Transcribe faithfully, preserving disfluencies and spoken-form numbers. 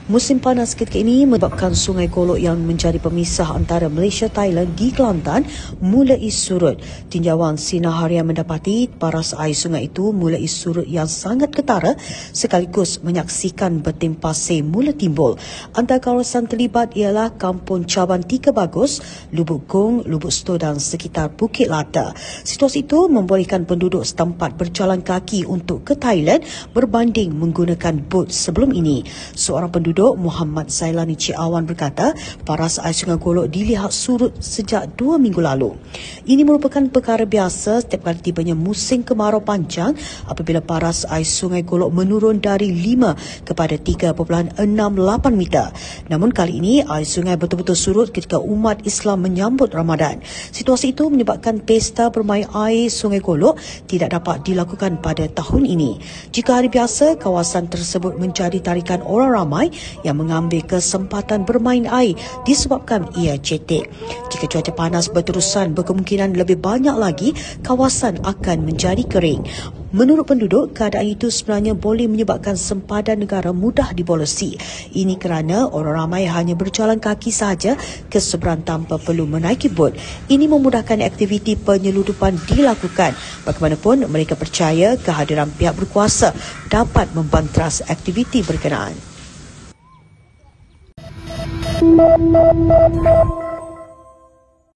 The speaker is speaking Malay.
Musim panas ketika ini menyebabkan Sungai Golok yang menjadi pemisah antara Malaysia Thailand di Kelantan mulai surut. Tinjauan Sinar Harian mendapati paras air sungai itu mulai surut yang sangat ketara sekaligus menyaksikan betim pasir mula timbul. Antara kawasan terlibat ialah Kampung Caban Tika Bagus, Lubuk Gong, Lubuk Sto dan sekitar Bukit Lata. Situasi itu membolehkan penduduk setempat berjalan kaki untuk ke Thailand berbanding menggunakan bot sebelum ini. Seorang penduduk Muhammad Zailani Cik Awan berkata, paras air Sungai Golok dilihat surut sejak dua minggu lalu. Ini merupakan perkara biasa setiap kali tibanya musim kemarau panjang apabila paras air Sungai Golok menurun dari lima kepada tiga perpuluhan enam lapan meter. Namun kali ini air sungai betul-betul surut ketika umat Islam menyambut Ramadan. Situasi itu menyebabkan pesta bermain air Sungai Golok tidak dapat dilakukan pada tahun ini. Jika hari biasa, kawasan tersebut menjadi tarikan orang ramai yang mengambil kesempatan bermain air disebabkan ia cetek. Jika cuaca panas berterusan, berkemungkinan lebih banyak lagi kawasan akan menjadi kering. Menurut penduduk, keadaan itu sebenarnya boleh menyebabkan sempadan negara mudah dibolesi. Ini kerana orang ramai hanya berjalan kaki sahaja ke seberang tanpa perlu menaiki bot. Ini memudahkan aktiviti penyeludupan dilakukan. Bagaimanapun, mereka percaya kehadiran pihak berkuasa dapat membantras aktiviti berkenaan.